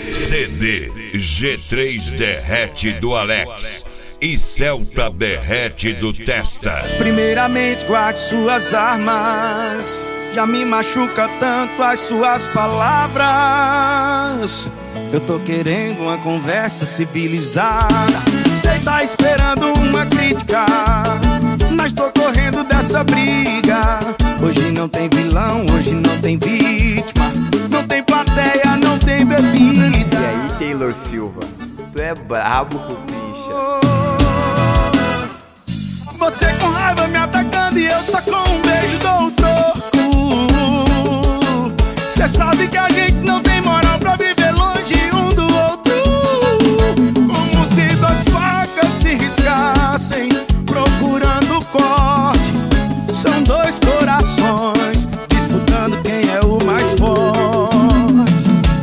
CD G3 Derrete do Alex e Celta Derrete do Testa. Primeiramente guarde suas armas, já me machuca tanto as suas palavras. Eu tô querendo uma conversa civilizada. Cê tá esperando uma crítica, mas tô correndo dessa briga. Hoje não tem vilão, hoje não tem vítima, não tem plateia, não tem bebida. E aí, Taylor Silva, tu é brabo com bicha. Você com raiva me atacando e eu só com um beijo dou o troco. Cê sabe que a gente não tem moral pra viver longe um do outro. Como se duas facas se riscassem procurando corte. São dois corações disputando quem é o mais forte.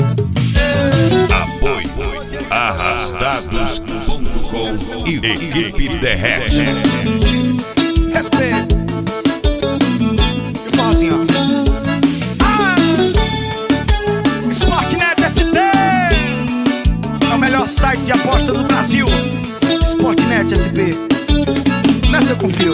Apoio Arrastados.com e Equipe Derrete. Respeito. E o pauzinho, Sportnet SP é o melhor site de aposta do Brasil. Sportnet SP, nessa eu confio.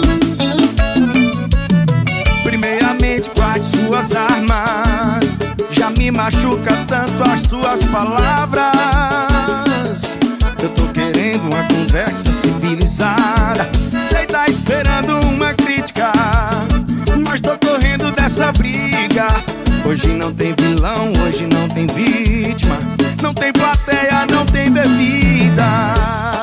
Primeiramente guarde suas armas, já me machuca tanto as suas palavras. Eu tô querendo uma conversa civilizada. Cê tá esperando uma crítica, mas tô correndo dessa briga. Hoje não tem vilão, hoje não tem vítima, não tem plateia, não tem bebida.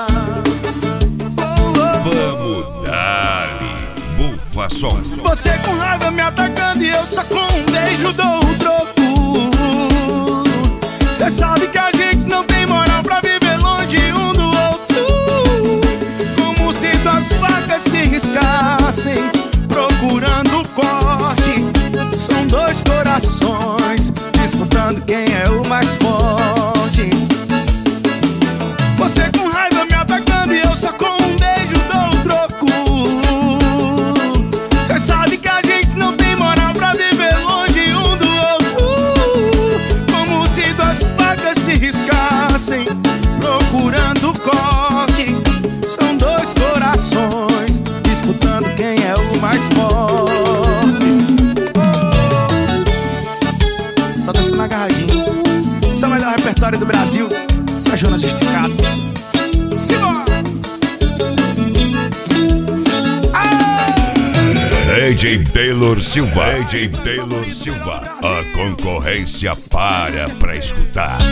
Vamos dar-lhe bufa som. Você com raiva me atacando e eu só com um beijo dou o troco. Cê sabe que a gente não tem moral pra viver longe um do outro. Como se duas facas se riscassem procurando corte. São dois corações disputando quem é o mais forte. Você com raiva me atacando e eu só com um beijo dou o troco. Cê sabe que a gente não tem moral pra viver longe um do outro. Como se duas facas se riscassem procurando corte. São dois corações disputando quem é o mais forte. Só dançando agarradinho. Esse é o melhor repertório do Brasil. Essa Jonas esticado. Simbora! DJ Taylor Silva. DJ Taylor Silva. A concorrência para pra escutar.